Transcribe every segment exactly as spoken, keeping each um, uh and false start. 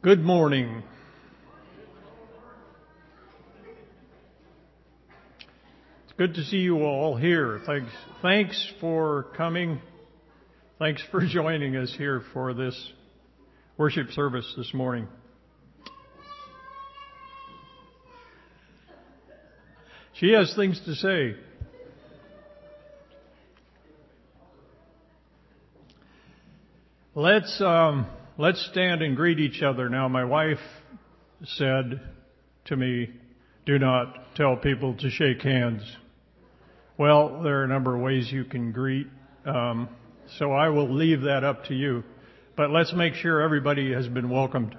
Good morning. It's good to see you all here. Thanks, thanks for coming. Thanks for joining us here for this worship service this morning. She has things to say. Let's um, let's stand and greet each other now. My wife said to me, "Do not tell people to shake hands." Well, there are a number of ways you can greet, um, so I will leave that up to you. But let's make sure everybody has been welcomed.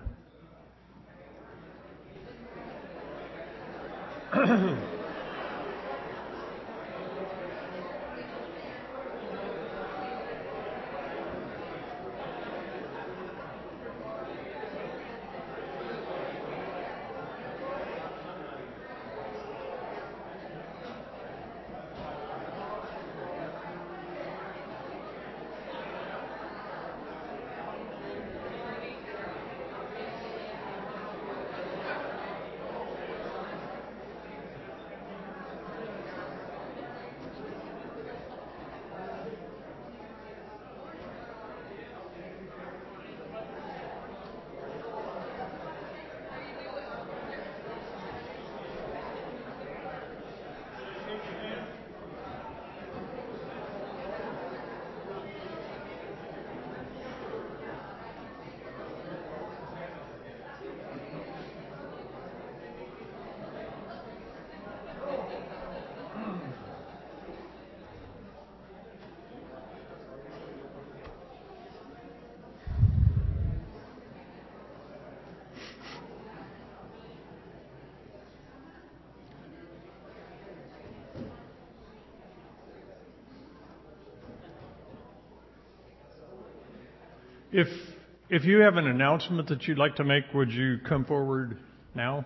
If if you have an announcement that you'd like to make, would you come forward now?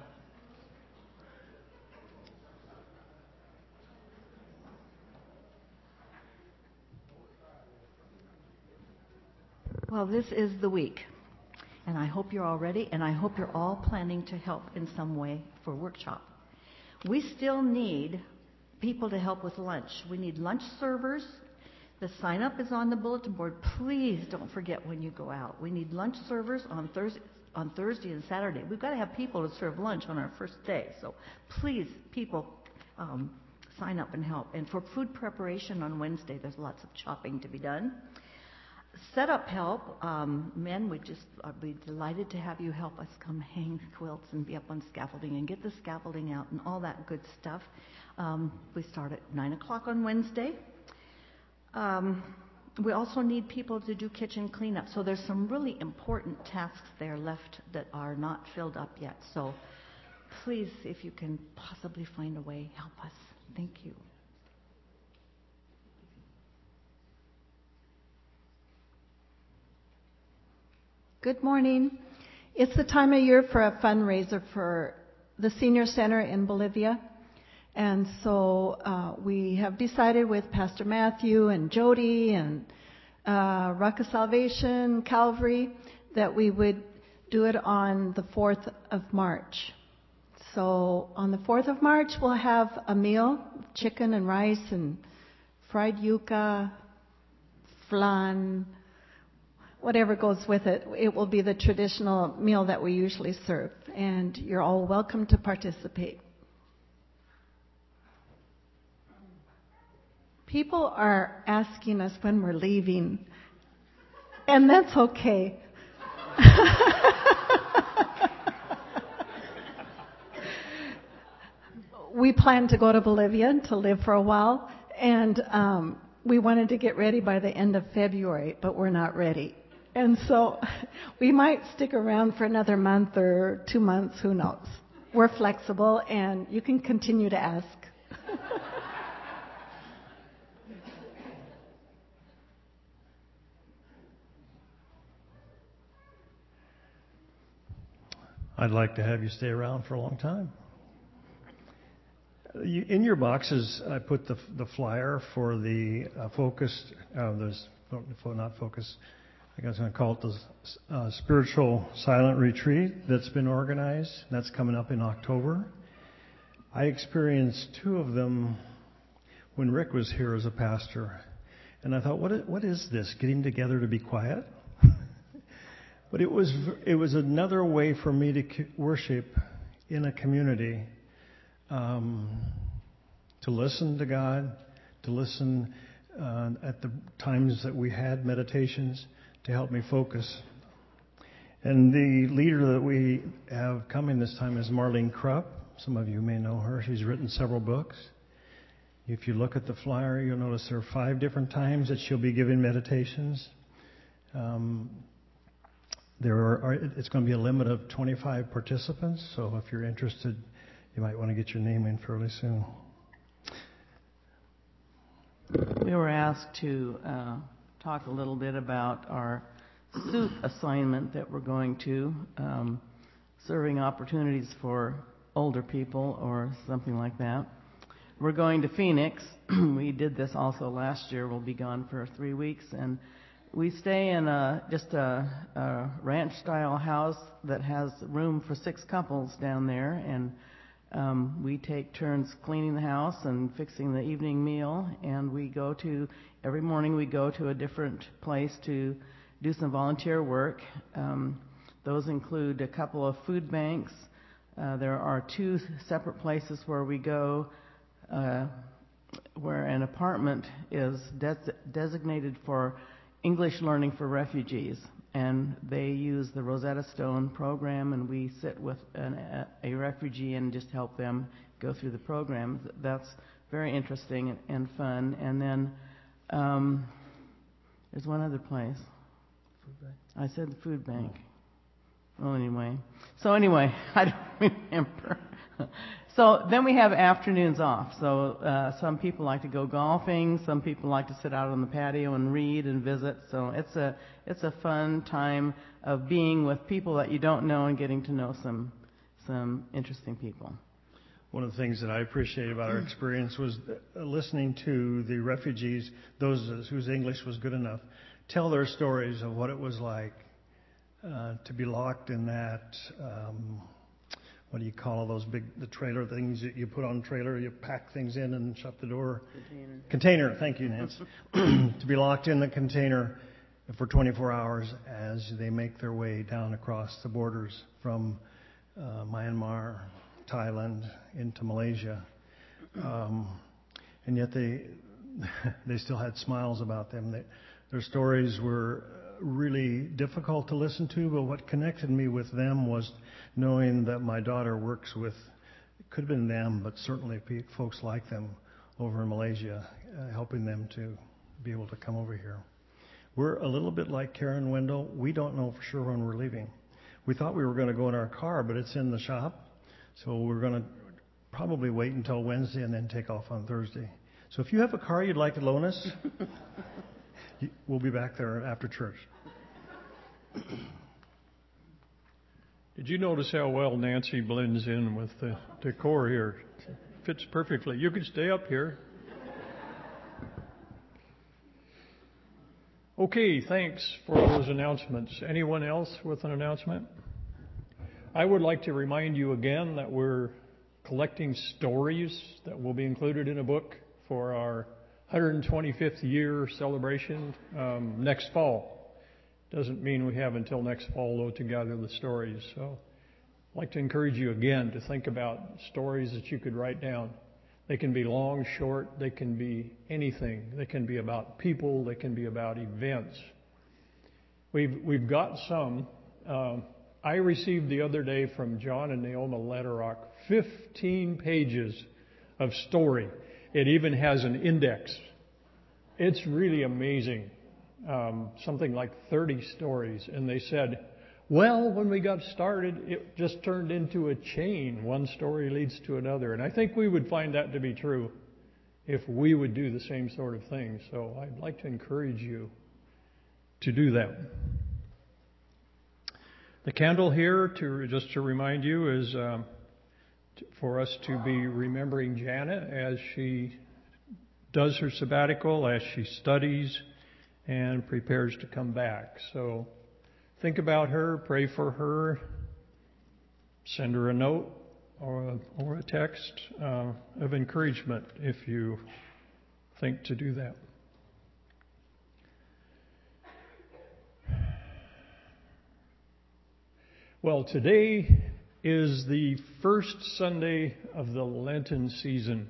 Well, this is the week, and I hope you're all ready, and I hope you're all planning to help in some way for workshop. We still need people to help with lunch. We need lunch servers. The sign up is on the bulletin board. Please don't forget when you go out. We need lunch servers on Thursday, on Thursday and Saturday. We've got to have people to serve lunch on our first day. So please, people, um, sign up and help. And for food preparation on Wednesday, there's lots of chopping to be done. Setup help, um, men, we'd just I'd be delighted to have you help us come hang quilts and be up on scaffolding and get the scaffolding out and all that good stuff. Um, we start at nine o'clock on Wednesday. Um, we also need people to do kitchen cleanup. So there's some really important tasks there left that are not filled up yet. So please, if you can possibly find a way, help us. Thank you. Good morning. It's the time of year for a fundraiser for the Senior Center in Bolivia. And so uh, we have decided with Pastor Matthew and Jody and uh, Rock of Salvation, Calvary, that we would do it on the fourth of March. So on the fourth of March, we'll have a meal, chicken and rice and fried yuca, flan, whatever goes with it. It will be the traditional meal that we usually serve. And you're all welcome to participate. People are asking us when we're leaving, and that's okay. We plan to go to Bolivia to live for a while, and um, we wanted to get ready by the end of February, but we're not ready. And so we might stick around for another month or two months, who knows. We're flexible, and you can continue to ask. I'd like to have you stay around for a long time. You, in your boxes, I put the the flyer for the uh, focus, uh, there's not focus, I guess I'm going to call it the uh, Spiritual Silent Retreat that's been organized. That's coming up in October. I experienced two of them when Rick was here as a pastor. And I thought, what is, what is this, getting together to be quiet? But it was it was another way for me to worship in a community, um, to listen to God, to listen uh, at the times that we had meditations to help me focus. And the leader that we have coming this time is Marlene Krupp. Some of you may know her. She's written several books. If you look at the flyer, you'll notice there are five different times that she'll be giving meditations. Um, there are, it's going to be a limit of twenty-five participants, so if you're interested, you might want to get your name in fairly soon. We were asked to uh, talk a little bit about our S O U P assignment that we're going to, um, serving opportunities for older people or something like that. We're going to Phoenix. We did this also last year. We'll be gone for three weeks, and we stay in a, just a, a ranch-style house that has room for six couples down there, and um, we take turns cleaning the house and fixing the evening meal, and we go to, every morning we go to a different place to do some volunteer work. Um, those include a couple of food banks. Uh, there are two separate places where we go uh, where an apartment is des- designated for English learning for refugees, and they use the Rosetta Stone program, and we sit with an, a, a refugee and just help them go through the program. That's very interesting and, and fun. And then um, there's one other place. Food bank. I said the food bank. Well, anyway. So anyway, I don't remember. So then we have afternoons off. So uh, some people like to go golfing. Some people like to sit out on the patio and read and visit. So it's a it's a fun time of being with people that you don't know and getting to know some some interesting people. One of the things that I appreciated about our experience was listening to the refugees, those whose English was good enough, tell their stories of what it was like uh, to be locked in that. Um, What do you call those big, the trailer things that you put on a trailer, you pack things in and shut the door? Container. Container, thank you, Nance. To be locked in the container for twenty-four hours as they make their way down across the borders from uh, Myanmar, Thailand, into Malaysia. Um, and yet they they still had smiles about them. They, their stories were really difficult to listen to, but what connected me with them was knowing that my daughter works with, it could have been them, but certainly folks like them over in Malaysia, uh, helping them to be able to come over here. We're a little bit like Karen Wendell. We don't know for sure when we're leaving. We thought we were going to go in our car, but it's in the shop, so we're going to probably wait until Wednesday and then take off on Thursday. So if you have a car you'd like to loan us, we'll be back there after church. Did you notice how well Nancy blends in with the decor here? It fits perfectly. You can stay up here. Okay, thanks for those announcements. Anyone else with an announcement? I would like to remind you again that we're collecting stories that will be included in a book for our one hundred twenty-fifth year celebration um, next fall. Doesn't mean we have until next fall, though, to gather the stories. So I'd like to encourage you again to think about stories that you could write down. They can be long, short, they can be anything. They can be about people, they can be about events. We've, we've got some. Um, I received the other day from John and Naoma Letterock fifteen pages of story. It even has an index. It's really amazing. Um, something like thirty stories. And they said, well, when we got started, it just turned into a chain. One story leads to another. And I think we would find that to be true if we would do the same sort of thing. So I'd like to encourage you to do that. The candle here, to just to remind you, is um, for us to be remembering Janet as she does her sabbatical, as she studies, and prepares to come back. So think about her, pray for her, send her a note or a, or a text uh, of encouragement if you think to do that. Well, today is the first Sunday of the Lenten season.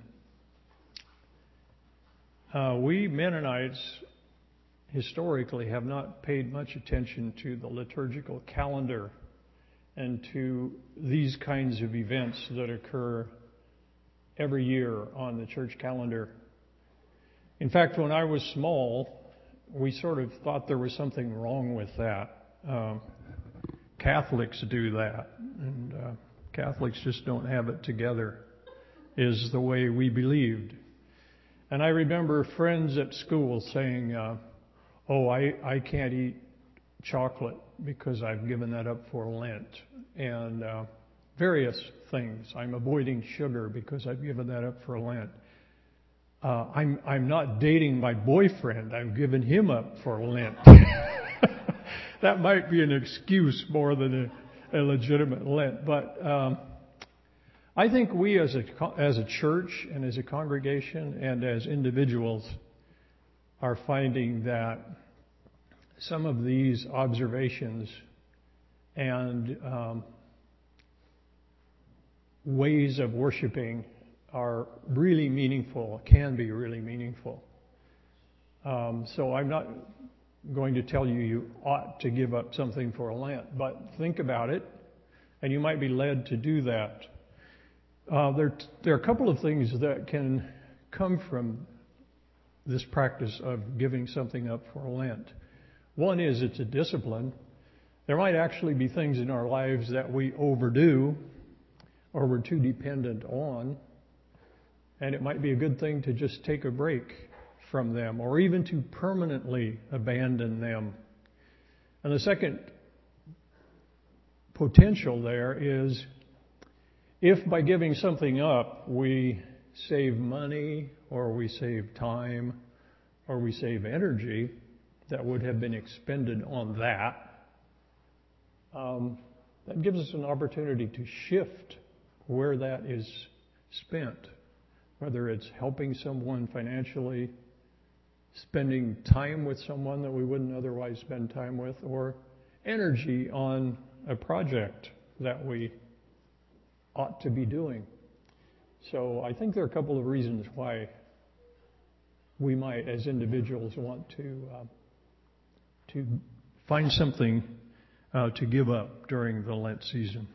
Uh, we Mennonites historically have not paid much attention to the liturgical calendar and to these kinds of events that occur every year on the church calendar. In fact, when I was small, we sort of thought there was something wrong with that. Um, Catholics do that, and uh, Catholics just don't have it together, is the way we believed. And I remember friends at school saying, uh, oh, I, I can't eat chocolate because I've given that up for Lent, and uh, various things. I'm avoiding sugar because I've given that up for Lent. Uh, I'm I'm not dating my boyfriend. I've given him up for Lent. That might be an excuse more than a, a legitimate Lent. But um, I think we as a as a church and as a congregation and as individuals are finding that some of these observations and um, ways of worshiping are really meaningful, can be really meaningful. Um, so I'm not going to tell you you ought to give up something for a Lent, but think about it, and you might be led to do that. Uh, there, there are a couple of things that can come from this practice of giving something up for Lent. One is it's a discipline. There might actually be things in our lives that we overdo or we're too dependent on, and it might be a good thing to just take a break from them or even to permanently abandon them. And the second potential there is if by giving something up we save money or we save time or we save energy that would have been expended on that, um, that gives us an opportunity to shift where that is spent, whether it's helping someone financially, spending time with someone that we wouldn't otherwise spend time with, or energy on a project that we ought to be doing. So I think there are a couple of reasons why we might, as individuals, want to uh, to find something uh, to give up during the Lent season.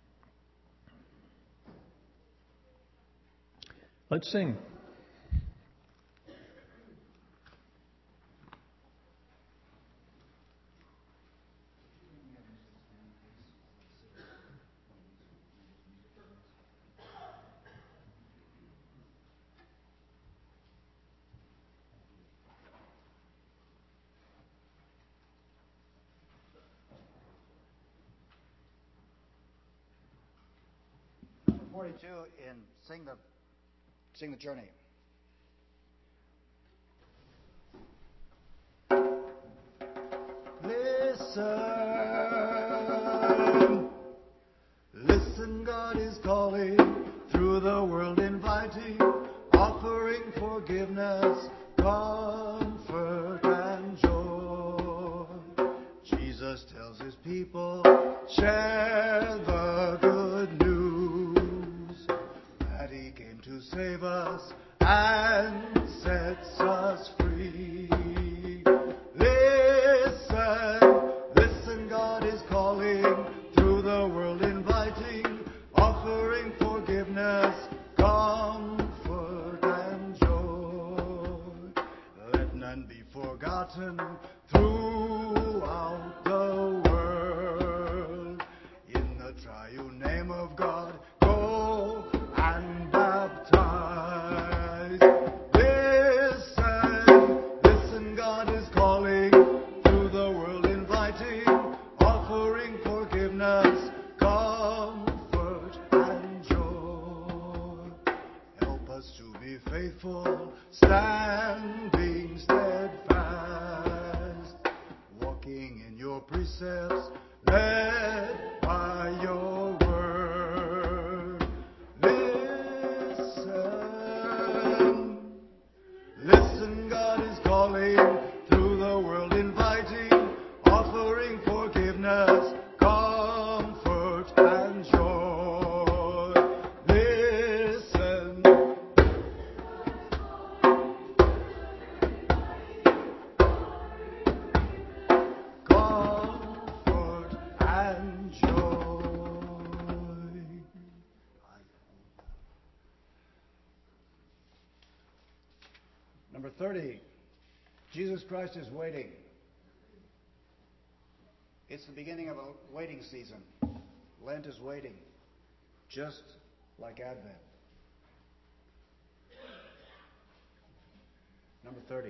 Let's sing. forty-two in Sing the Sing the Journey. Listen, listen, God is calling through the world, inviting, offering forgiveness, comfort and joy. Jesus tells his people, share the good news that he came to save us and sets us free. Listen, listen, God is calling through the world, inviting, offering forgiveness, comfort and joy. Let none be forgotten throughout the world. In the triune name of God, go and baptize. Listen, listen, God is calling through the world, inviting, offering forgiveness, comfort and joy. Help us to be faithful, standing steadfast. Number thirty, Jesus Christ is waiting. It's the beginning of a waiting season. Lent is waiting, just like Advent. Number thirty.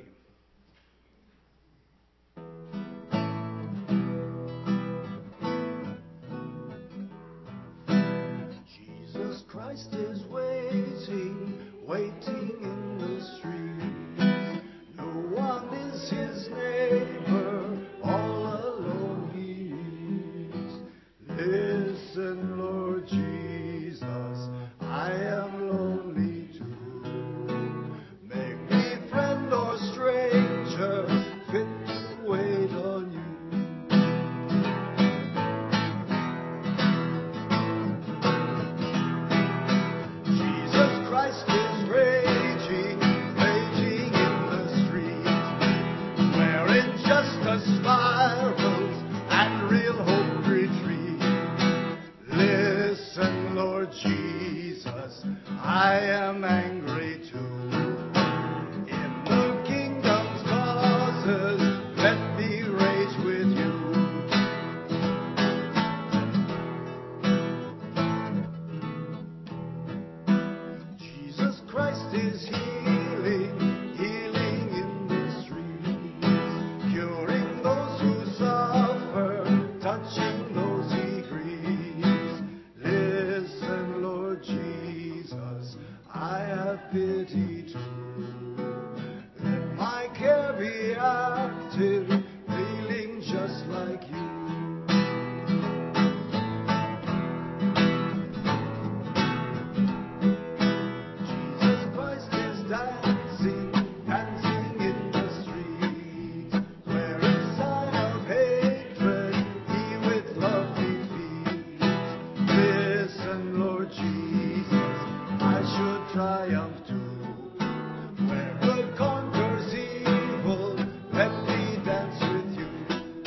Jesus Christ is waiting, waiting in the streets. No one is his neighbor, all alone he is. Listen, Lord Jesus, I am lonely too. Make me friend or stranger, fit to wait on you. Jesus Christ is raging, raging in the streets, where injustice spirals and real hope retreat. Listen, Lord Jesus, I am angry too. In the kingdom's causes, let me rage with you. Jesus Christ is healing, healing in the streets, curing those who suffer, touching those he grieves. Listen, Lord Jesus, I have pity too. Let my care be active, feeling just like you. Jesus Christ is dancing, dancing in the streets, where in sign of hatred he with love defeats. Listen, Lord Jesus, I should triumph too. Where good conquers evil, let me dance with you.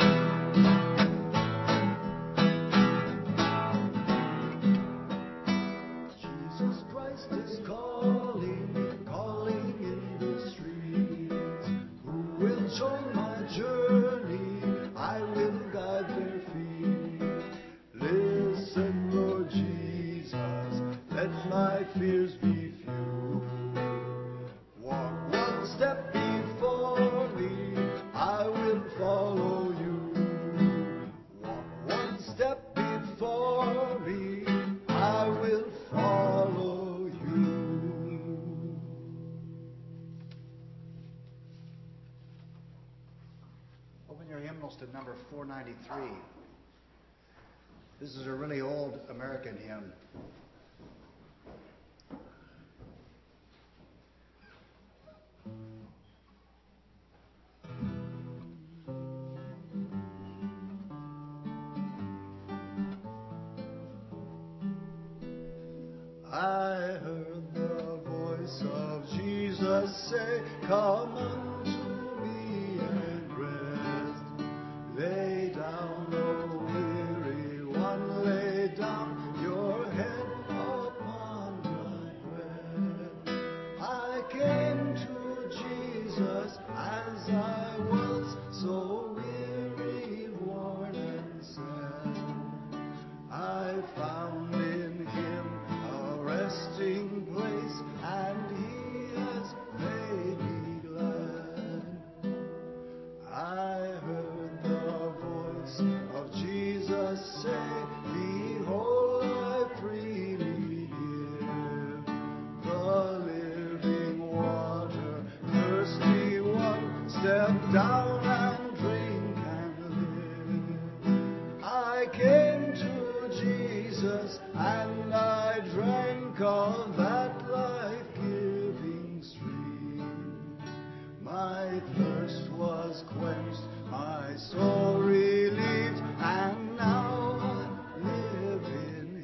Jesus Christ is calling, calling in the streets. Who will join my journey? I will guide their feet. Listen, Lord Jesus, let my fears be few. Walk one step before me, I will follow you. Walk one step before me, I will follow you. Open your hymnals to number four ninety-three. This is a really old American hymn. I heard the voice of Jesus say, come unto me and rest. Lay down, O weary one, lay down your head upon my breast. I came to Jesus as I was, so weary, worn, and sad. I found in him a resting place, and he has made me glad. I heard the voice of Jesus say, behold, I freely give the living water. Thirsty one, step down and drink and live. I came to Jesus and I drank of that life-giving stream. My thirst was quenched, my soul relieved, and now I live in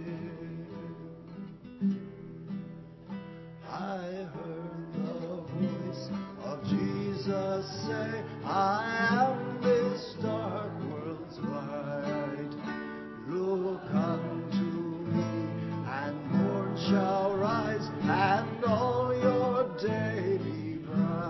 him. I heard the voice of Jesus say, I am this dark world's light. Look unto me, and morn shall rise, and all your day be bright.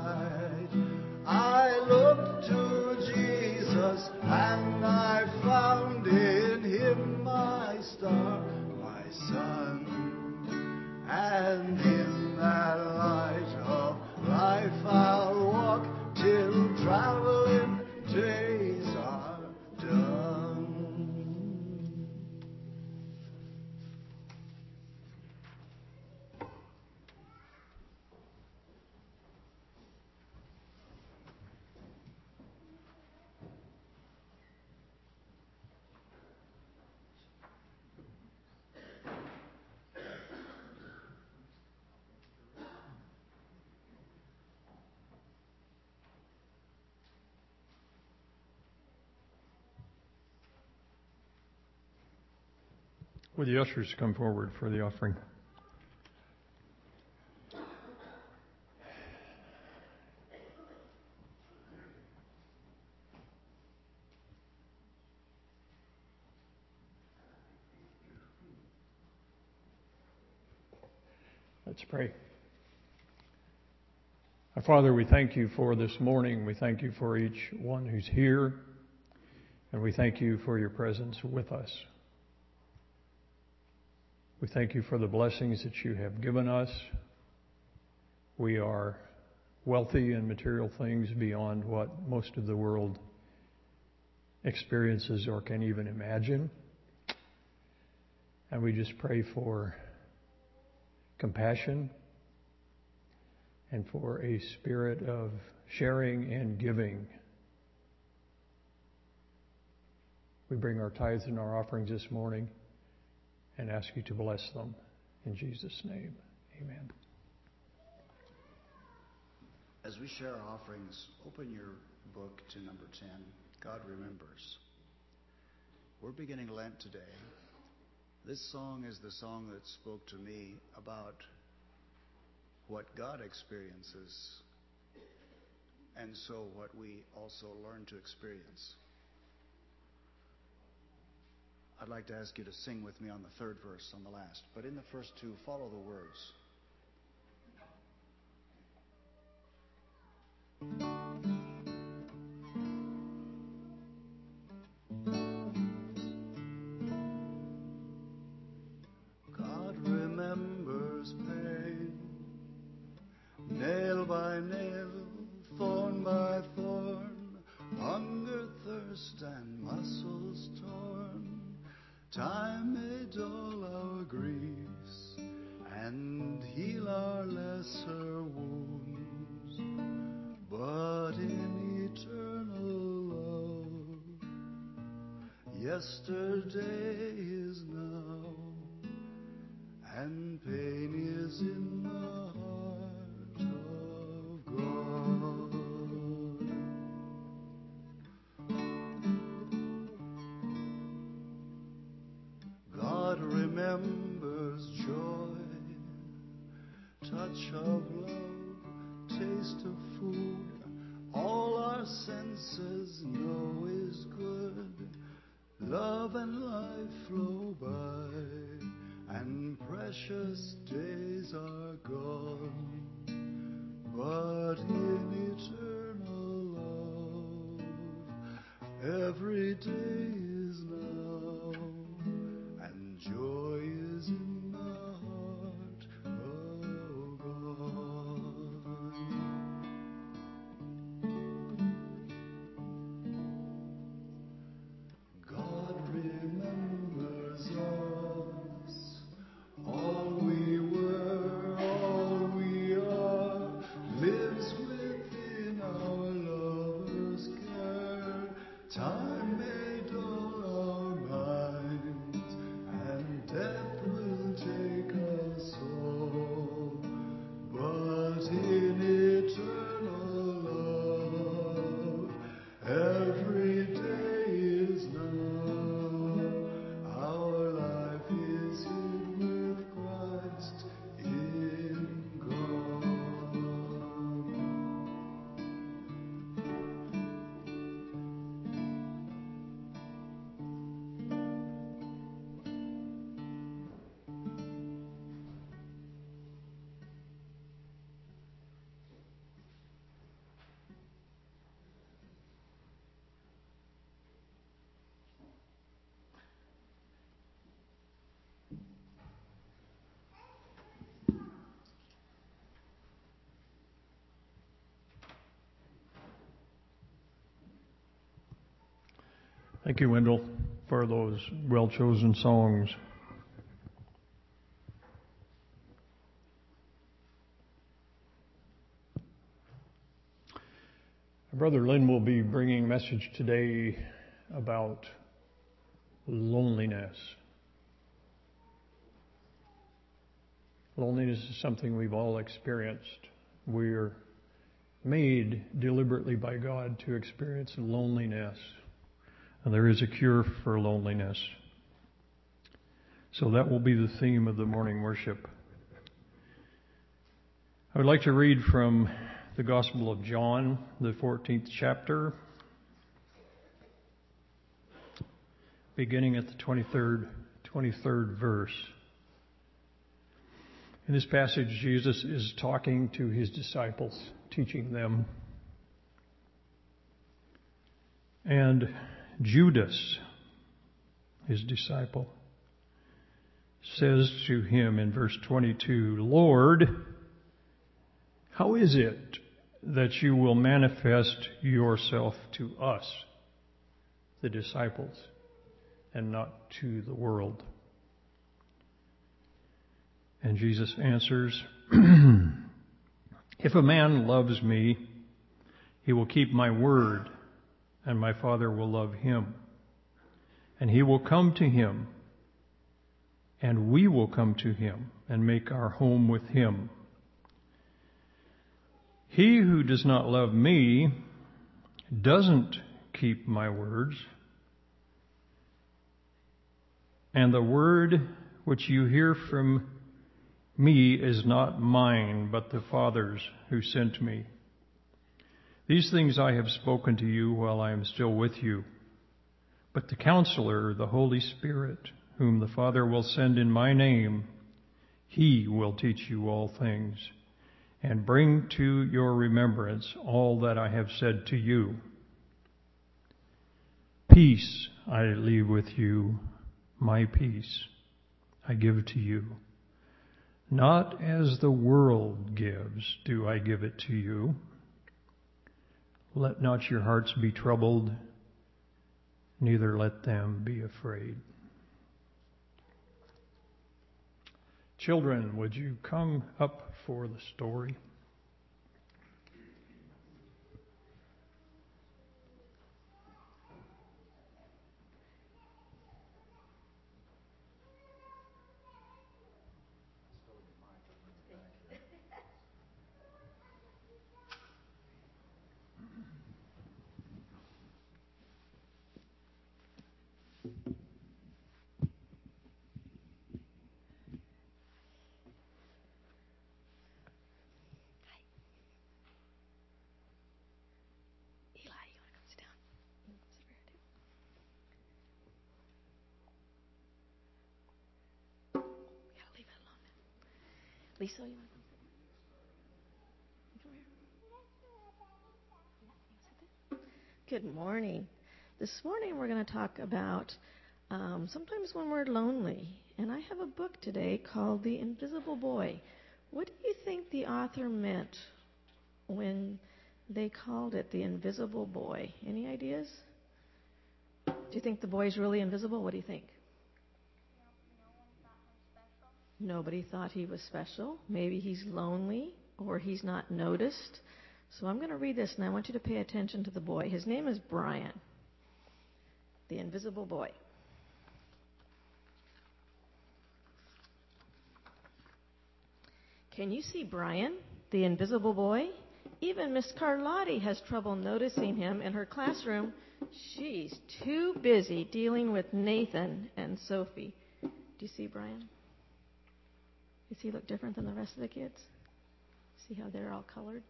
Would the ushers come forward for the offering? Let's pray. Our Father, we thank you for this morning. We thank you for each one who's here. And we thank you for your presence with us. We thank you for the blessings that you have given us. We are wealthy in material things beyond what most of the world experiences or can even imagine. And we just pray for compassion and for a spirit of sharing and giving. We bring our tithes and our offerings this morning and ask you to bless them. In Jesus' name, amen. As we share our offerings, open your book to number ten, God Remembers. We're beginning Lent today. This song is the song that spoke to me about what God experiences, and so what we also learn to experience. I'd like to ask you to sing with me on the third verse on the last, but in the first two, follow the words. God remembers pain, nail by nail, thorn by thorn, hunger, thirst, and muscles torn. Time may dull our griefs and heal our lesser wounds, but in eternal love, yesterday is now, and pain is in the heart of God. God remembers joy, touch of love, taste of food. All our senses know is good. Love and life flow by, and precious days are gone. But in eternal love, every day is now, and joy is in the heart of God. God remembers us, all we were, all we are, lives within our lover's care. Time may dull our minds, and death will take us all, but in eternal love, every day is now. Our life is hid with Christ in God. Thank you, Wendell, for those well-chosen songs. Brother Lynn will be bringing a message today about loneliness. Loneliness is something we've all experienced. We're made deliberately by God to experience loneliness. And there is a cure for loneliness. So that will be the theme of the morning worship. I would like to read from the Gospel of John, the fourteenth chapter, beginning at the twenty-third, twenty-third verse. In this passage, Jesus is talking to his disciples, teaching them. And Judas, his disciple, says to him in verse twenty-two, "Lord, how is it that you will manifest yourself to us, the disciples, and not to the world?" And Jesus answers, "If a man loves me, he will keep my word, and my Father will love him. And he will come to him, and we will come to him and make our home with him. He who does not love me doesn't keep my words, and the word which you hear from me is not mine, but the Father's who sent me. These things I have spoken to you while I am still with you. But the Counselor, the Holy Spirit, whom the Father will send in my name, he will teach you all things and bring to your remembrance all that I have said to you. Peace I leave with you, my peace I give to you. Not as the world gives do I give it to you. Let not your hearts be troubled, neither let them be afraid." Children, would you come up for the story? Lisa, you want to come here? Good morning. This morning we're going to talk about um, sometimes when we're lonely. And I have a book today called The Invisible Boy. What do you think the author meant when they called it The Invisible Boy? Any ideas? Do you think the boy's really invisible? What do you think? Nobody thought he was special. Maybe he's lonely or he's not noticed. So I'm going to read this, and I want you to pay attention to the boy. His name is Brian, the invisible boy. Can you see Brian, the invisible boy? Even Miss Carlotti has trouble noticing him in her classroom. She's too busy dealing with Nathan and Sophie. Do you see Brian? Does he look different than the rest of the kids? See how they're all colored?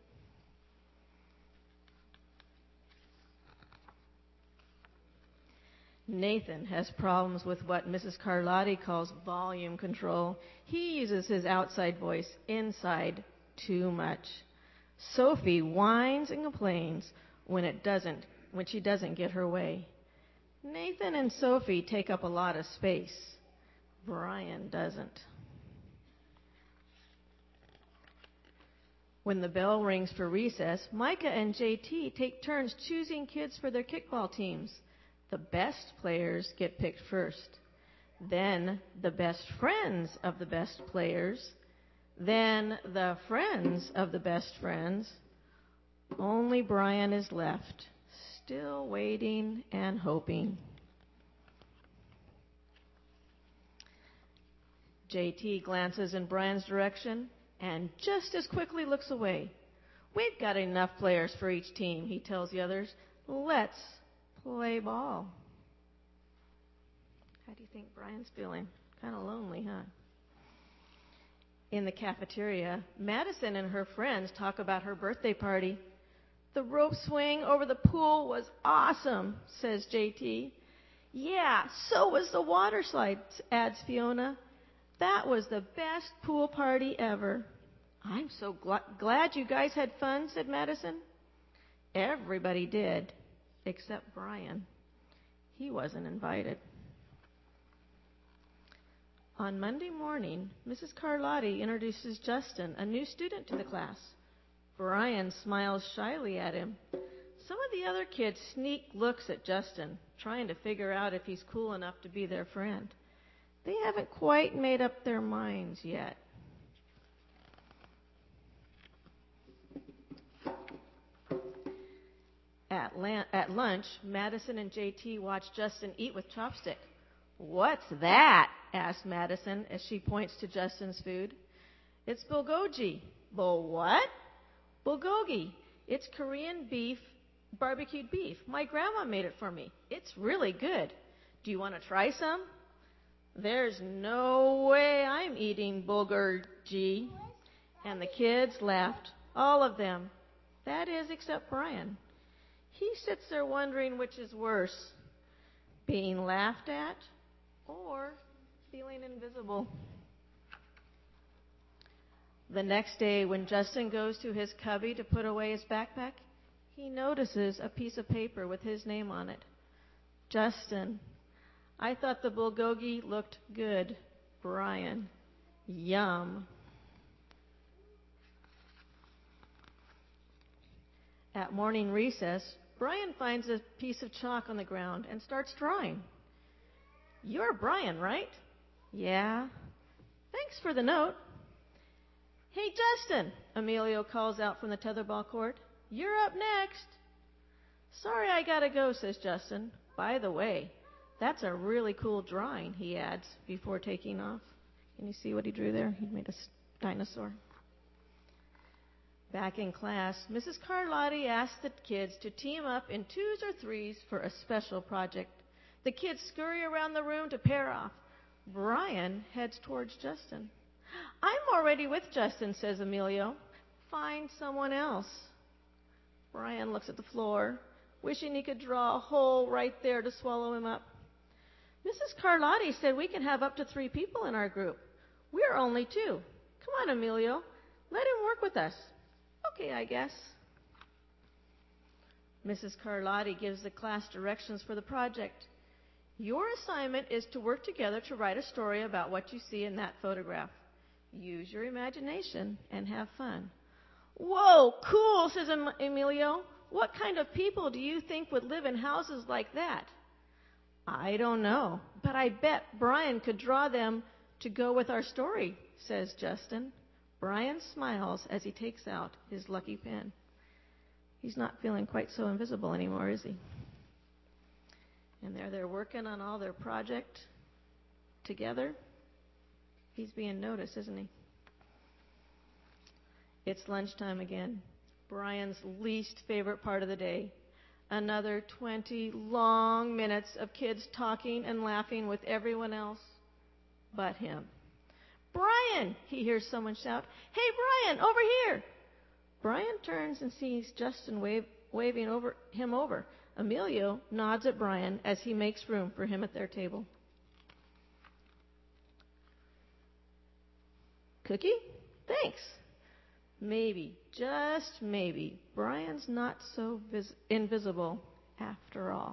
Nathan has problems with what Missus Carlotti calls volume control. He uses his outside voice inside too much. Sophie whines and complains when it doesn't, when she doesn't get her way. Nathan and Sophie take up a lot of space. Brian doesn't. When the bell rings for recess, Micah and J T take turns choosing kids for their kickball teams. The best players get picked first. Then the best friends of the best players. Then the friends of the best friends. Only Brian is left, still waiting and hoping. J T glances in Brian's direction and just as quickly looks away. We've got enough players for each team, he tells the others. Let's play ball. How do you think Brian's feeling? Kind of lonely, huh? In the cafeteria, Madison and her friends talk about her birthday party. The rope swing over the pool was awesome, says J T. Yeah, so was the water slide, adds Fiona. That was the best pool party ever. I'm so gl- glad you guys had fun, said Madison. Everybody did, except Brian. He wasn't invited. On Monday morning, Missus Carlotti introduces Justin, a new student, to the class. Brian smiles shyly at him. Some of the other kids sneak looks at Justin, trying to figure out if he's cool enough to be their friend. They haven't quite made up their minds yet. At, lan- at lunch, Madison and J T watch Justin eat with chopstick. What's that? Asked Madison as she points to Justin's food. It's bulgogi. Bul what? Bulgogi. It's Korean beef, barbecued beef. My grandma made it for me. It's really good. Do you want to try some? There's no way I'm eating bulgogi. And the kids laughed. All of them. That is, except Brian. He sits there wondering which is worse, being laughed at or feeling invisible. The next day, when Justin goes to his cubby to put away his backpack, he notices a piece of paper with his name on it. Justin, I thought the bulgogi looked good. Brian, yum. At morning recess, Brian finds a piece of chalk on the ground and starts drawing. You're Brian, right? Yeah. Thanks for the note. Hey, Justin, Emilio calls out from the tetherball court. You're up next. Sorry, I gotta go, says Justin. By the way, that's a really cool drawing, he adds before taking off. Can you see what he drew there? He made a dinosaur. Back in class, Missus Carlotti asked the kids to team up in twos or threes for a special project. The kids scurry around the room to pair off. Brian heads towards Justin. I'm already with Justin, says Emilio. Find someone else. Brian looks at the floor, wishing he could draw a hole right there to swallow him up. Missus Carlotti said we can have up to three people in our group. We're only two. Come on, Emilio. Let him work with us. Okay, I guess. Missus Carlotti gives the class directions for the project. Your assignment is to work together to write a story about what you see in that photograph. Use your imagination and have fun. Whoa, cool, says em- Emilio. What kind of people do you think would live in houses like that? I don't know, but I bet Brian could draw them to go with our story, says Justin. Brian smiles as he takes out his lucky pen. He's not feeling quite so invisible anymore, is he? And there they're working on all their project together. He's being noticed, isn't he? It's lunchtime again. Brian's least favorite part of the day. Another twenty long minutes of kids talking and laughing with everyone else but him. Brian! He hears someone shout. Hey, Brian, over here! Brian turns and sees Justin wave, waving over him over. Emilio nods at Brian as he makes room for him at their table. Cookie? Thanks. Maybe, just maybe, Brian's not so vis- invisible after all.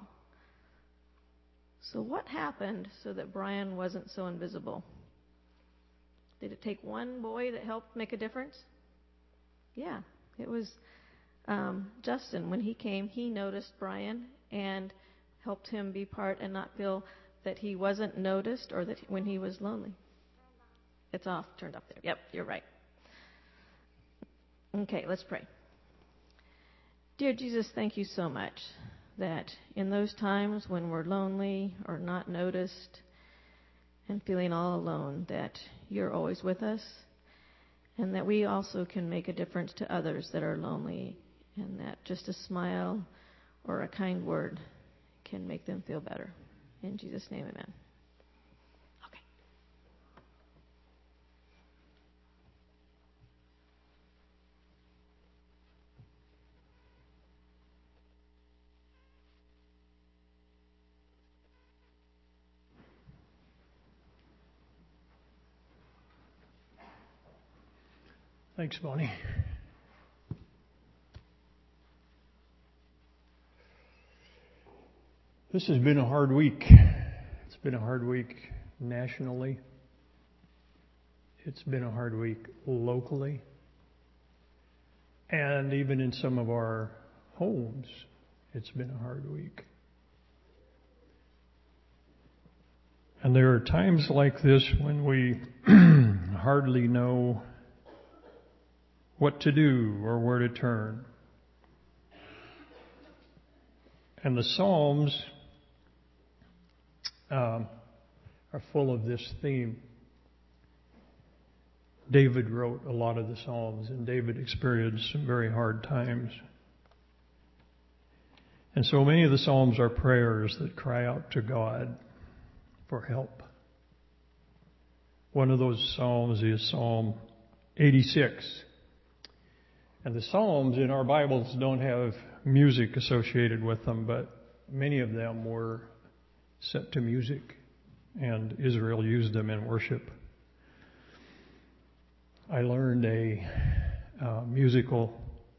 So what happened so that Brian wasn't so invisible? Did it take one boy that helped make a difference? Yeah, it was um, Justin. When he came, he noticed Brian and helped him be part and not feel that he wasn't noticed or that when he was lonely. It's off, turned up there. Yep, you're right. Okay, let's pray. Dear Jesus, thank you so much that in those times when we're lonely or not noticed and feeling all alone, that you're always with us, and that we also can make a difference to others that are lonely, and that just a smile or a kind word can make them feel better. In Jesus' name, amen. Okay. Thanks, Bonnie. This has been a hard week. It's been a hard week nationally. It's been a hard week locally. And even in some of our homes, it's been a hard week. And there are times like this when we hardly know what to do or where to turn. And the Psalms um, are full of this theme. David wrote a lot of the Psalms, and David experienced some very hard times. And so many of the Psalms are prayers that cry out to God for help. One of those Psalms is Psalm eighty-six. And the Psalms in our Bibles don't have music associated with them, but many of them were set to music, and Israel used them in worship. I learned a uh, musical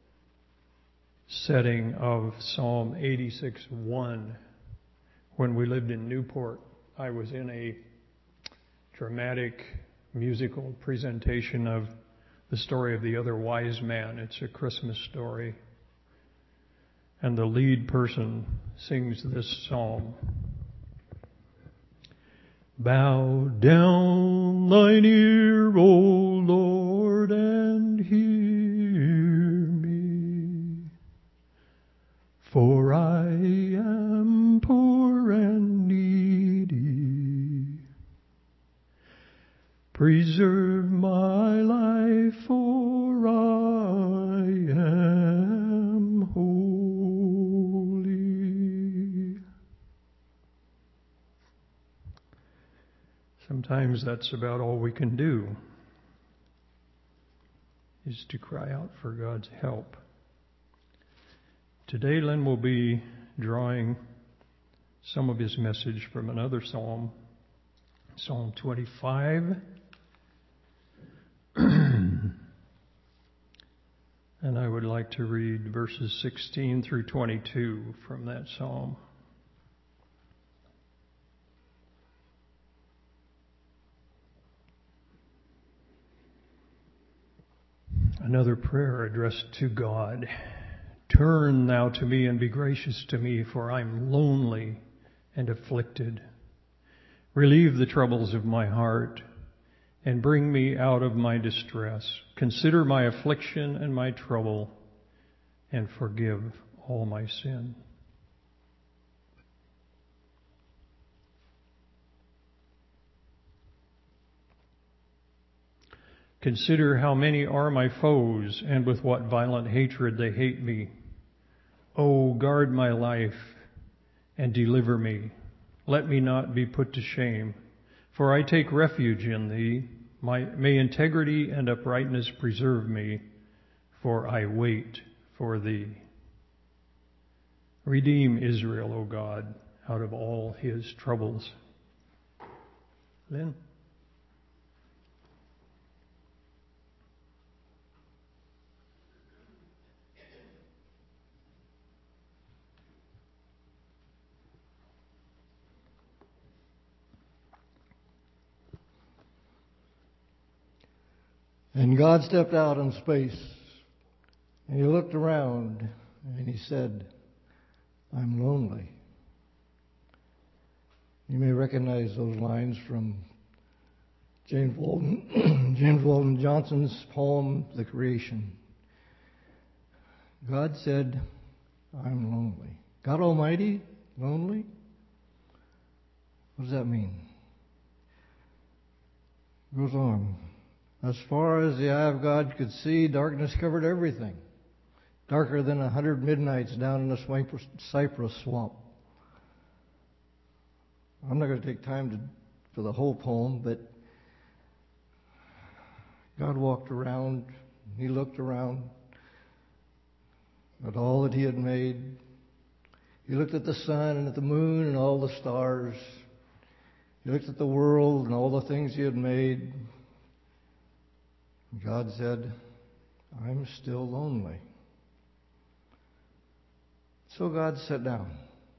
setting of Psalm eighty-six one when we lived in Newport. I was in a dramatic musical presentation of the story of the other wise man. It's a Christmas story. And the lead person sings this psalm. Bow down thine ear, O Lord, and hear me. For I am poor and needy. Preserve my life, for I am holy. Sometimes that's about all we can do, is to cry out for God's help. Today, Len will be drawing some of his message from another psalm, Psalm twenty-five. And I would like to read verses sixteen through twenty-two from that psalm. Another prayer addressed to God. Turn thou to me and be gracious to me, for I am lonely and afflicted. Relieve the troubles of my heart and bring me out of my distress. Consider my affliction and my trouble and forgive all my sin. Consider how many are my foes, and with what violent hatred they hate me. O guard my life and deliver me. Let me not be put to shame, for I take refuge in thee. My, may integrity and uprightness preserve me, for I wait for thee. Redeem Israel, O God, out of all his troubles. Lynn? And God stepped out in space, and he looked around, and he said, I'm lonely. You may recognize those lines from James Walton, James Walton Johnson's poem, The Creation. God said, I'm lonely. God Almighty, lonely? What does that mean? It goes on. As far as the eye of God could see, darkness covered everything. Darker than a hundred midnights down in the cypress swamp. I'm not going to take time to, for the whole poem, but God walked around, he looked around at all that he had made. He looked at the sun and at the moon and all the stars. He looked at the world and all the things he had made. God said, I'm still lonely. So God sat down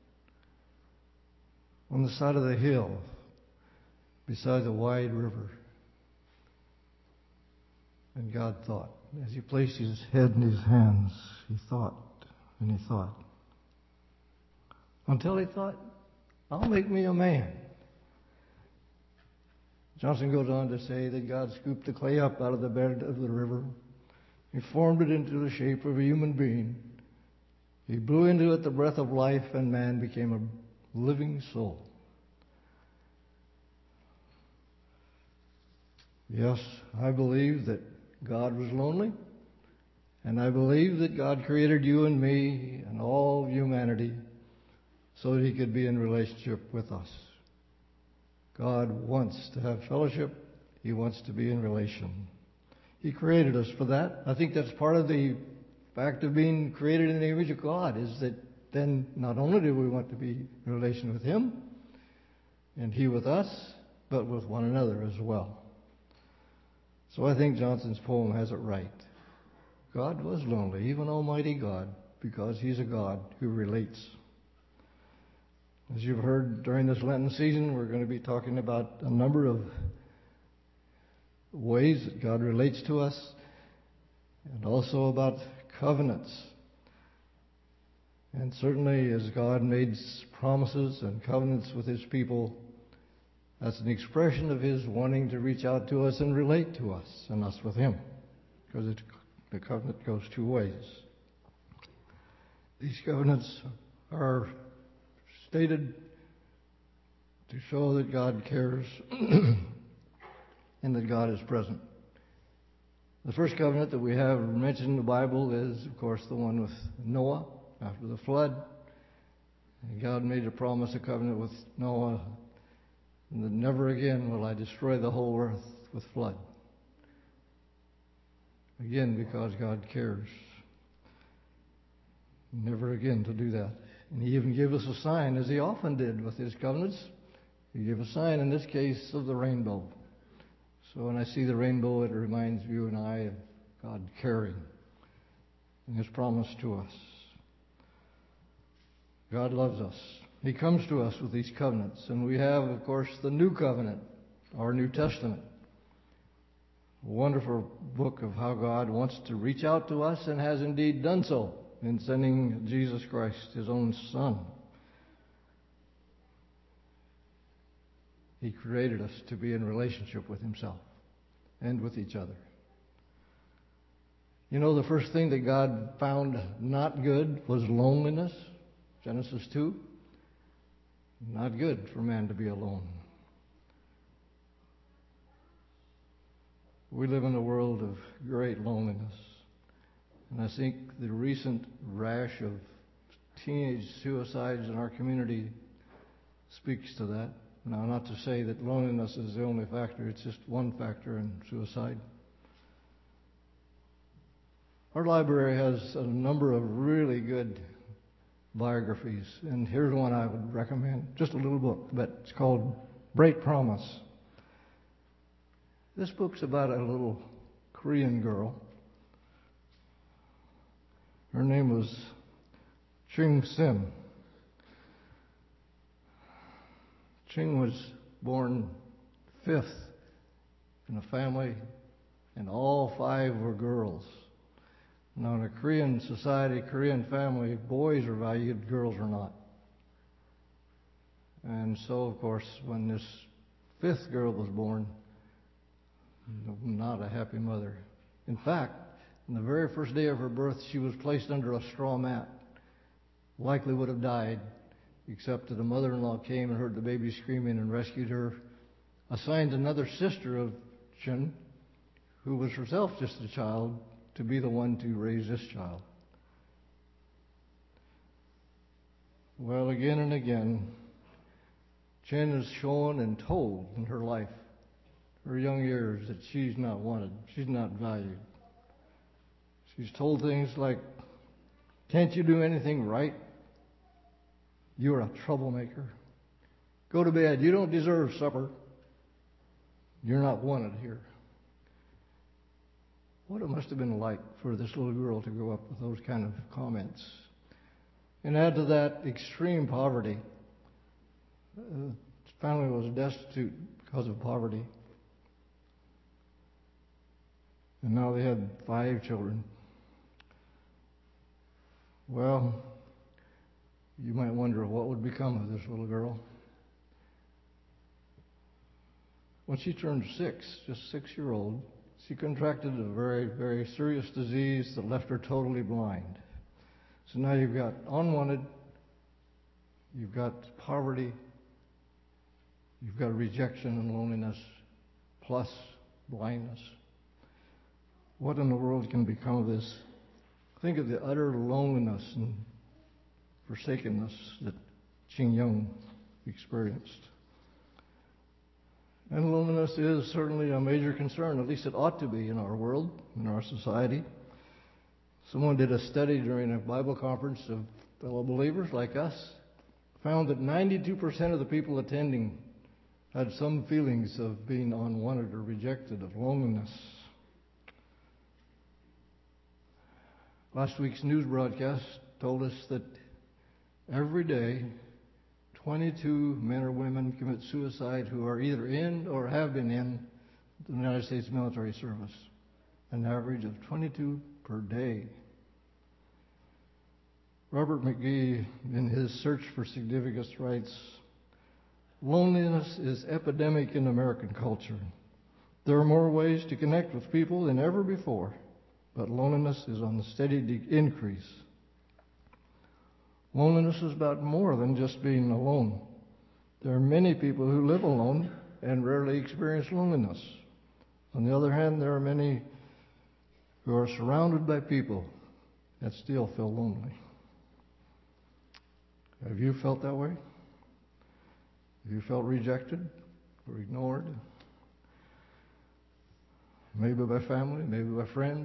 on the side of the hill beside the wide river. And God thought. As he placed his head in his hands, he thought and he thought. Until he thought, I'll make me a man. Johnson goes on to say that God scooped the clay up out of the bed of the river. He formed it into the shape of a human being. He blew into it the breath of life, and man became a living soul. Yes, I believe that God was lonely, and I believe that God created you and me and all of humanity so that he could be in relationship with us. God wants to have fellowship. He wants to be in relation. He created us for that. I think that's part of the fact of being created in the image of God, is that then not only do we want to be in relation with him and he with us, but with one another as well. So I think Johnson's poem has it right. God was lonely, even Almighty God, because he's a God who relates. As you've heard during this Lenten season, we're going to be talking about a number of ways that God relates to us, and also about covenants. And certainly as God made promises and covenants with his people, that's an expression of his wanting to reach out to us and relate to us, and us with him, because it, the covenant goes two ways. These covenants are stated to show that God cares and that God is present. The first covenant that we have mentioned in the Bible is, of course, the one with Noah after the flood. And God made a promise, a covenant with Noah, and that never again will I destroy the whole earth with flood. Again, because God cares. Never again to do that. And he even gave us a sign, as he often did with his covenants. He gave a sign, in this case, of the rainbow. So when I see the rainbow, it reminds you and I of God caring and his promise to us. God loves us. He comes to us with these covenants. And we have, of course, the New Covenant, our New Testament. A wonderful book of how God wants to reach out to us and has indeed done so in sending Jesus Christ, his own Son. He created us to be in relationship with himself and with each other. You know, the first thing that God found not good was loneliness. Genesis two. Not good for man to be alone. We live in a world of great loneliness. And I think the recent rash of teenage suicides in our community speaks to that. Now, not to say that loneliness is the only factor, it's just one factor in suicide. Our library has a number of really good biographies, and here's one I would recommend. Just a little book, but it's called Bright Promise. This book's about a little Korean girl. Her name was Ching Sim. Ching was born fifth in a family, and all five were girls. Now, in a Korean society, Korean family, boys are valued, girls are not. And so, of course, when this fifth girl was born, not a happy mother. In fact, on the very first day of her birth, she was placed under a straw mat. Likely would have died, except that a mother-in-law came and heard the baby screaming and rescued her, assigned another sister of Chin, who was herself just a child, to be the one to raise this child. Well, again and again, Chen is shown and told in her life, her young years, that she's not wanted, she's not valued. She's told things like, can't you do anything right? You're a troublemaker. Go to bed. You don't deserve supper. You're not wanted here. what it must have been like for this little girl to grow up with those kind of comments. And add to that extreme poverty. Uh, his family was destitute because of poverty. And now they had five children. Well, you might wonder what would become of this little girl. When she turned six, just six-year-old, she contracted a very, very serious disease that left her totally blind. So now you've got unwanted, you've got poverty, you've got rejection and loneliness, plus blindness. What in the world can become of this? Think of the utter loneliness and forsakenness that Ching Young experienced. And loneliness is certainly a major concern, at least it ought to be in our world, in our society. Someone did a study during a Bible conference of fellow believers like us, found that ninety-two percent of the people attending had some feelings of being unwanted or rejected, of loneliness. Last week's news broadcast told us that every day, twenty-two men or women commit suicide who are either in or have been in the United States military service. An average of twenty-two per day. Robert McGee, in his Search for Significance, writes, "Loneliness is epidemic in American culture. There are more ways to connect with people than ever before, but loneliness is on the steady de- increase. Loneliness is about more than just being alone. There are many people who live alone and rarely experience loneliness. On the other hand, there are many who are surrounded by people that still feel lonely." Have you felt that way? Have you felt rejected or ignored? Maybe by family, maybe by friends.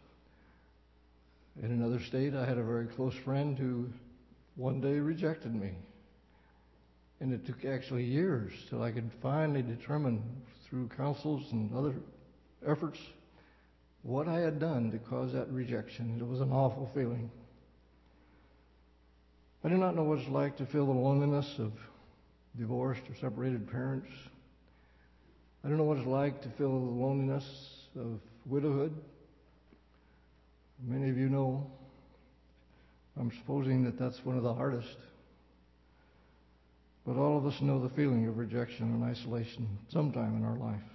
In another state, I had a very close friend who one day rejected me. And it took actually years till I could finally determine through counsels and other efforts what I had done to cause that rejection. It was an awful feeling. I do not know what it's like to feel the loneliness of divorced or separated parents. I don't know what it's like to feel the loneliness of widowhood. Many of you know. I'm supposing that that's one of the hardest. But all of us know the feeling of rejection and isolation sometime in our life.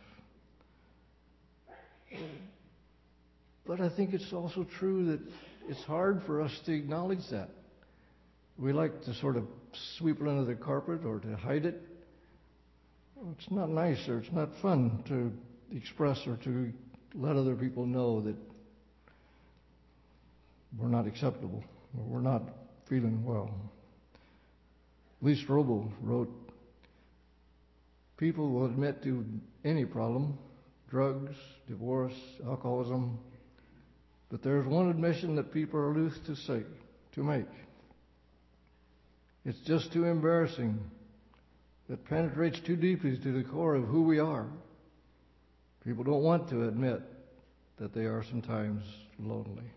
But I think it's also true that it's hard for us to acknowledge that. We like to sort of sweep it under the carpet or to hide it. It's not nice or it's not fun to express or to let other people know that we're not acceptable or we're not feeling well. Lee Strobel wrote, "People will admit to any problem, drugs, divorce, alcoholism, but there's one admission that people are loath to say, to make. It's just too embarrassing. It penetrates too deeply to the core of who we are. People don't want to admit that they are sometimes lonely."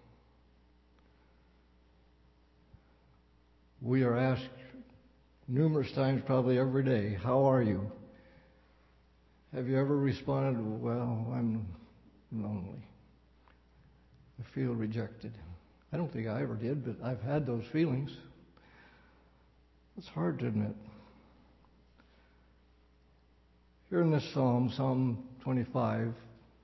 We are asked numerous times, probably every day, "How are you?" Have you ever responded, "Well, I'm lonely. I feel rejected"? I don't think I ever did, but I've had those feelings. It's hard to admit. Here in this psalm, Psalm twenty-five,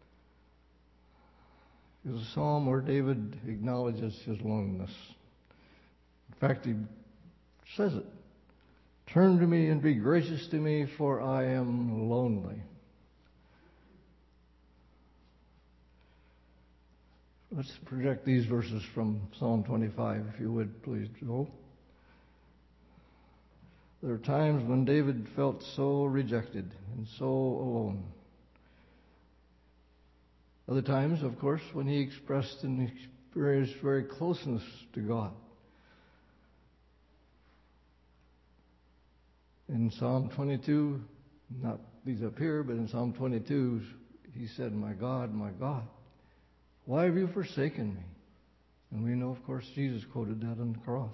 is a psalm where David acknowledges his loneliness. In fact, he says it. "Turn to me and be gracious to me, for I am lonely." Let's project these verses from Psalm twenty-five, if you would, please, Joel. There are times when David felt so rejected and so alone. Other times, of course, when he expressed and experienced very closeness to God. In Psalm twenty-two, not these up here, but in Psalm twenty-two, he said, "My God, my God, Why have you forsaken me? And we know, of course, Jesus quoted that on the cross.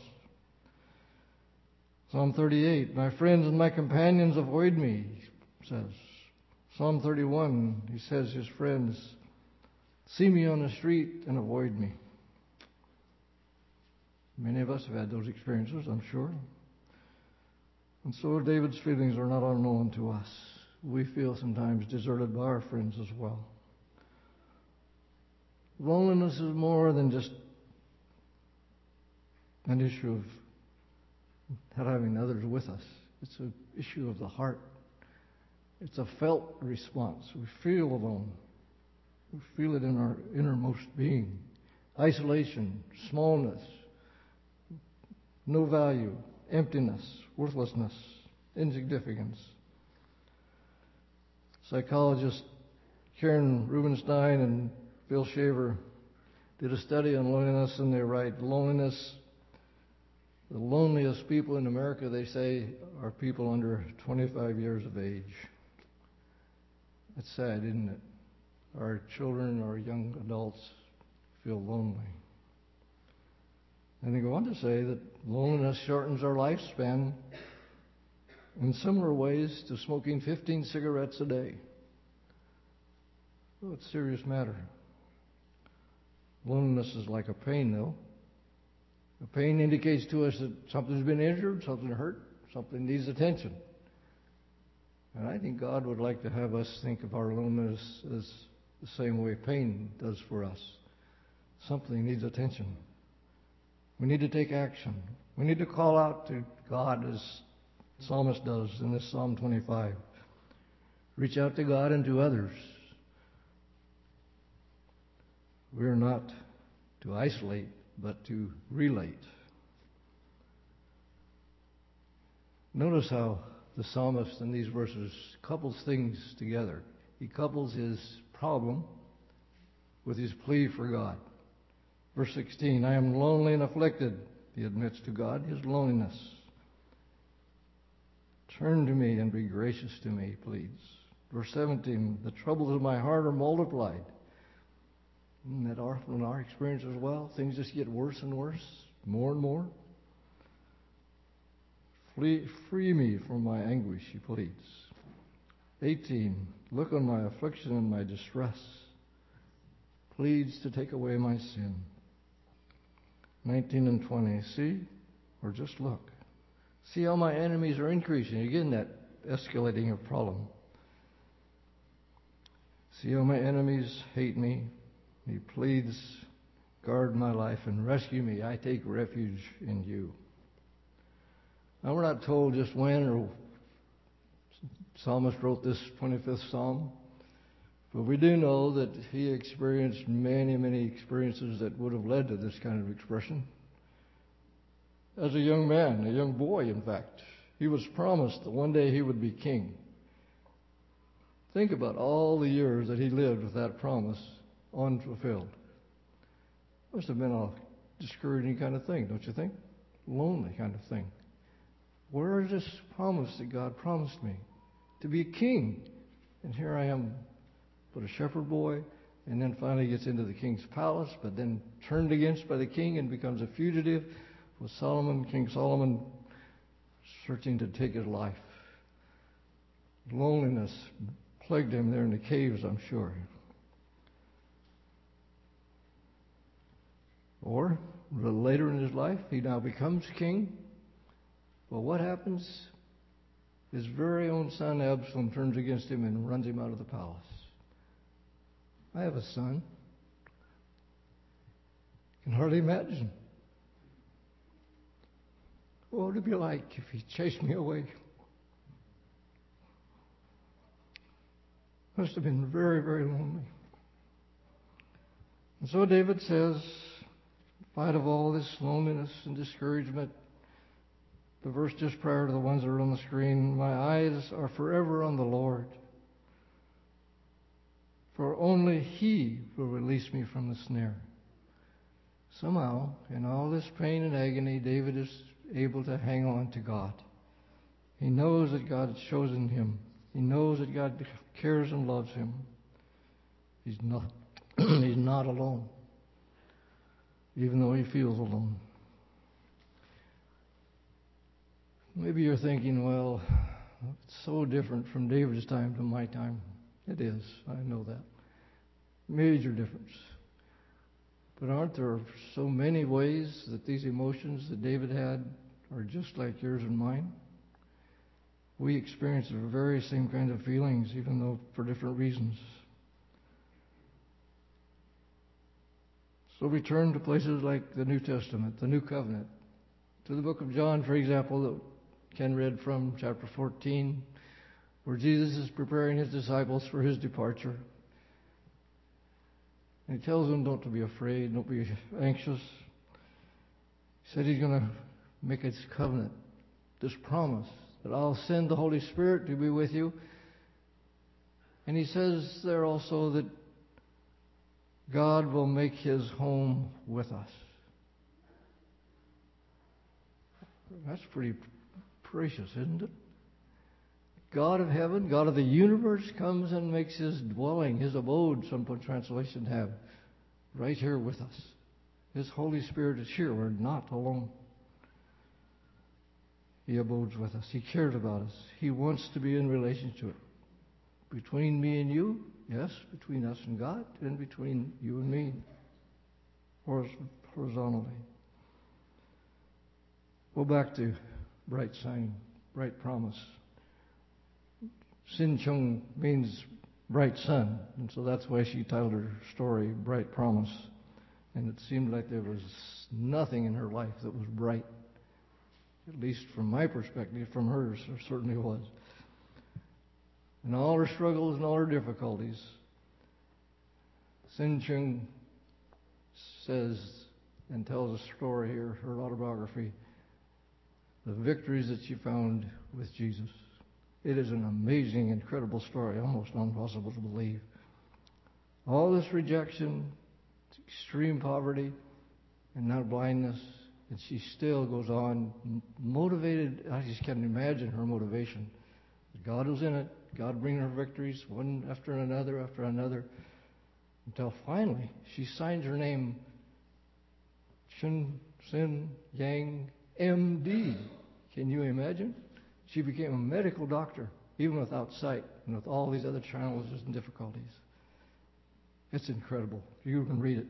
Psalm thirty-eight, my friends and my companions avoid me, he says. Psalm thirty-one, he says his friends see me on the street and avoid me. Many of us have had those experiences, I'm sure. And so David's feelings are not unknown to us. We feel sometimes deserted by our friends as well. Loneliness is more than just an issue of not having others with us. It's an issue of the heart. It's a felt response. We feel alone. We feel it in our innermost being. Isolation, smallness, no value, emptiness, worthlessness, insignificance. Psychologists Karen Rubenstein and Phil Shaver did a study on loneliness, and they write, loneliness, the loneliest people in America, they say, are people under twenty-five years of age. It's sad, isn't it? Our children, our young adults feel lonely. And they go on to say that loneliness shortens our lifespan in similar ways to smoking fifteen cigarettes a day. Oh, it's a serious matter. Loneliness is like a pain, though. A pain indicates to us that something's been injured, something hurt, something needs attention. And I think God would like to have us think of our loneliness as the same way pain does for us. Something needs attention. We need to take action. We need to call out to God as the psalmist does in this Psalm twenty-five. Reach out to God and to others. We are not to isolate, but to relate. Notice how the psalmist in these verses couples things together. He couples his problem with his plea for God. Verse sixteen, I am lonely and afflicted. He admits to God his loneliness. Turn to me and be gracious to me, he pleads. Verse seventeen, the troubles of my heart are multiplied. Isn't that often our experience as well? Things just get worse and worse, more and more. Flee, free me from my anguish, he pleads. eighteen, look on my affliction and my distress. Pleads to take away my sin. nineteen and twenty, see, or just look. See how my enemies are increasing. Again, that escalating of problem. See how my enemies hate me. He pleads, guard my life and rescue me. I take refuge in you. Now, we're not told just when or psalmist wrote this twenty-fifth Psalm, but we do know that he experienced many, many experiences that would have led to this kind of expression. As a young man, a young boy, in fact, he was promised that one day he would be king. Think about all the years that he lived with that promise unfulfilled. Must have been a discouraging kind of thing, don't you think? Lonely kind of thing. Where is this promise that God promised me? To be a king. And here I am, but a shepherd boy, and then finally gets into the king's palace, but then turned against by the king and becomes a fugitive with Solomon, King Solomon, searching to take his life. Loneliness plagued him there in the caves, I'm sure. Or, a little later in his life, he now becomes king. Well, what happens? His very own son Absalom turns against him and runs him out of the palace. I have a son. I can hardly imagine what would it be like if he chased me away. Must have been very, very lonely. And so David says, in spite of all this loneliness and discouragement, the verse just prior to the ones that are on the screen, my eyes are forever on the Lord, for only He will release me from the snare. Somehow, in all this pain and agony, David is able to hang on to God. He knows that God has chosen him. He knows that God cares and loves him. He's not, He's not alone, even though he feels alone. Maybe you're thinking, well, it's so different from David's time to my time. It is. I know that. Major difference. But aren't there so many ways that these emotions that David had are just like yours and mine? We experience the very same kind of feelings, even though for different reasons. So we turn to places like the New Testament, the New Covenant, to the book of John, for example, that Ken read from, chapter fourteen, where Jesus is preparing his disciples for his departure. And he tells them, don't to be afraid, don't be anxious. He said he's going to make this covenant, this promise, that I'll send the Holy Spirit to be with you. And he says there also that God will make his home with us. That's pretty precious, isn't it? God of heaven, God of the universe, comes and makes his dwelling, his abode, some translations have, right here with us. His Holy Spirit is here. We're not alone. He abodes with us. He cares about us. He wants to be in relationship. Between me and you, yes, between us and God, and between you and me, horizontally. Go back to bright sign, bright promise. Sin Chung means bright sun, and so that's why she titled her story Bright Promise. And it seemed like there was nothing in her life that was bright. At least from my perspective, from hers, there certainly was. And all her struggles and all her difficulties, Sin Chung says and tells a story here, her autobiography, the victories that she found with Jesus. It is an amazing, incredible story, almost impossible to believe. All this rejection, extreme poverty, and now blindness, and she still goes on, motivated. I just can't imagine her motivation. God was in it. God bringing her victories, one after another after another, until finally she signs her name, Chun Sin Yang M D. Can you imagine? She became a medical doctor, even without sight, and with all these other challenges and difficulties. It's incredible. You can read it.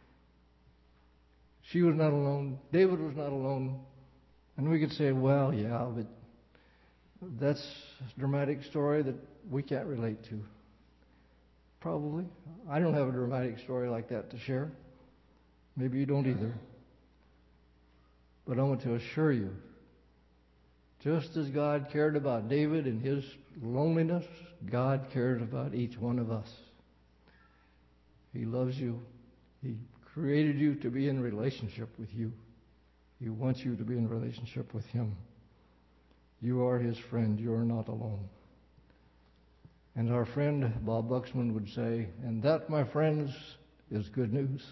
She was not alone. David was not alone. And we could say, well, yeah, but that's a dramatic story that we can't relate to. Probably. I don't have a dramatic story like that to share. Maybe you don't either. But I want to assure you, just as God cared about David and his loneliness, God cares about each one of us. He loves you. He created you to be in relationship with you. He wants you to be in relationship with him. You are his friend. You are not alone. And our friend Bob Buxman would say, and that, my friends, is good news.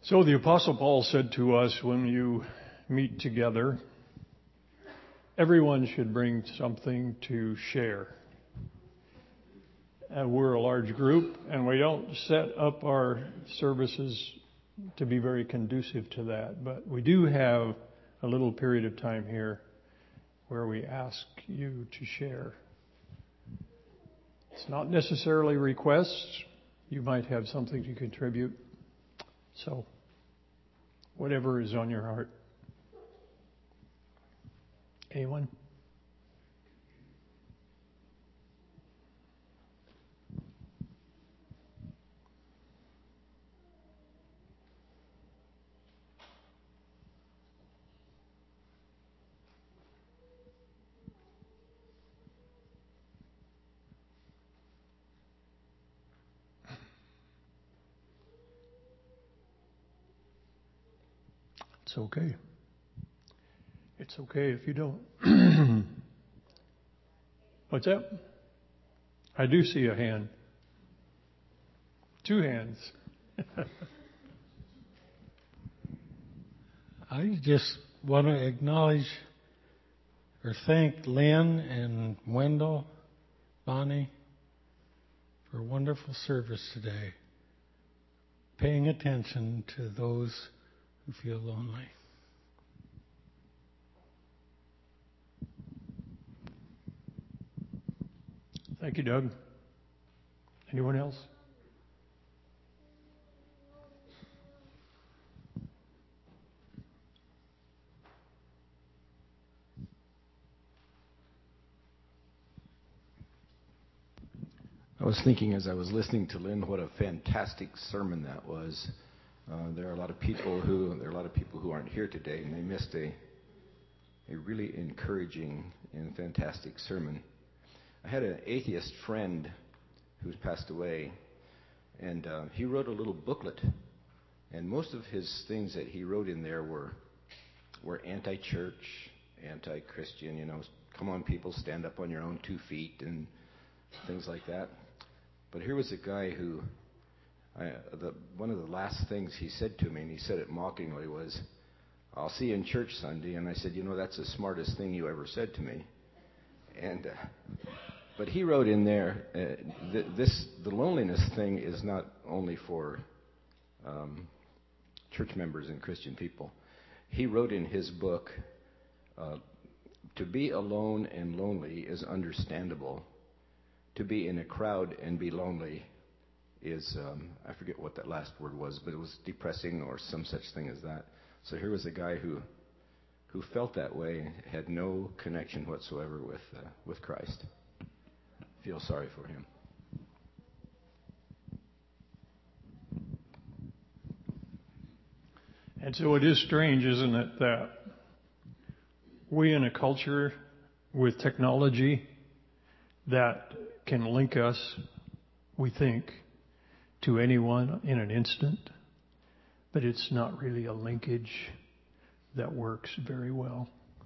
So the Apostle Paul said to us, when you meet together, everyone should bring something to share. Uh, we're a large group, and we don't set up our services to be very conducive to that. But we do have a little period of time here where we ask you to share. It's not necessarily requests. You might have something to contribute. So, whatever is on your heart. Anyone? It's okay. It's okay if you don't. What's that? I do see a hand. Two hands. I just want to acknowledge or thank Lynn and Wendell, Bonnie, for a wonderful service today. Paying attention to those who feel lonely. Thank you, Doug. Anyone else? I was thinking as I was listening to Lynn, what a fantastic sermon that was. Uh, there are a lot of people who there are a lot of people who aren't here today, and they missed a a really encouraging and fantastic sermon. I had an atheist friend who's passed away, and uh, he wrote a little booklet, and most of his things that he wrote in there were were anti-church, anti-Christian. You know, come on, people, stand up on your own two feet, and things like that. But here was a guy who, I, the, one of the last things he said to me, and he said it mockingly, was, "I'll see you in church Sunday." And I said, "You know, that's the smartest thing you ever said to me." And uh, but he wrote in there, uh, th- this the loneliness thing is not only for um, church members and Christian people. He wrote in his book, uh, "To be alone and lonely is understandable. To be in a crowd and be lonely is," um, I forget what that last word was, but it was depressing or some such thing as that. So here was a guy who who felt that way, had no connection whatsoever with uh, with Christ. Feel sorry for him. And so it is strange, isn't it, that we in a culture with technology that can link us, we think, to anyone in an instant, but it's not really a linkage that works very well.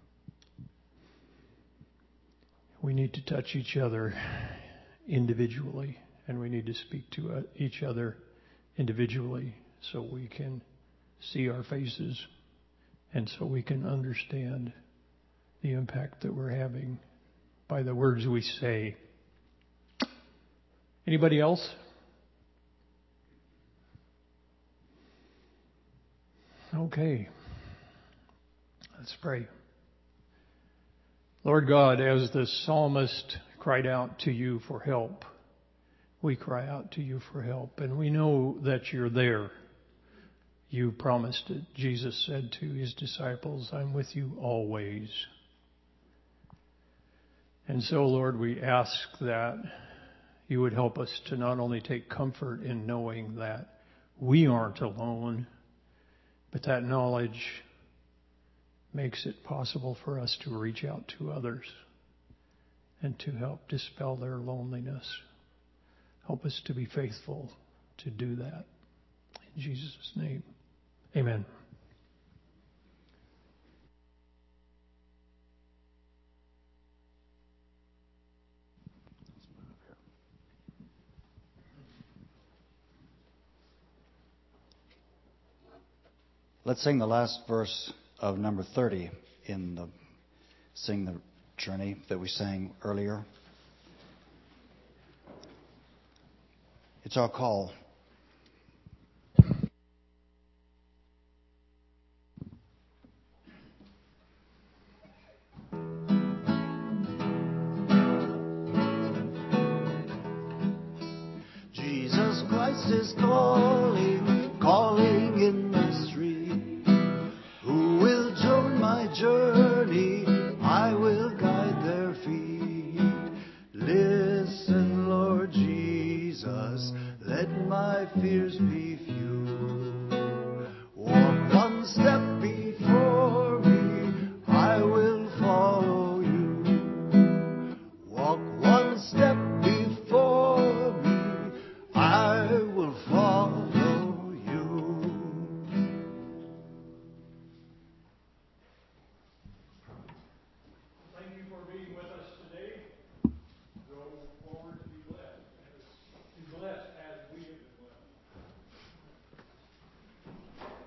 We need to touch each other individually, and we need to speak to uh, each other individually so we can see our faces and so we can understand the impact that we're having by the words we say. Anybody else? Okay. Let's pray. Lord God, as the psalmist cried out to you for help, we cry out to you for help, and we know that you're there. You promised it. Jesus said to his disciples, "I'm with you always." And so, Lord, we ask that you would help us to not only take comfort in knowing that we aren't alone, but that knowledge makes it possible for us to reach out to others and to help dispel their loneliness. Help us to be faithful to do that. In Jesus' name, amen. Let's sing the last verse of number thirty in the Sing the Journey that we sang earlier. It's our call. Jesus Christ is calling, calling in the street. Who will join my journey? I will guide their feet. Listen, Lord Jesus, let my fears be few. Walk one step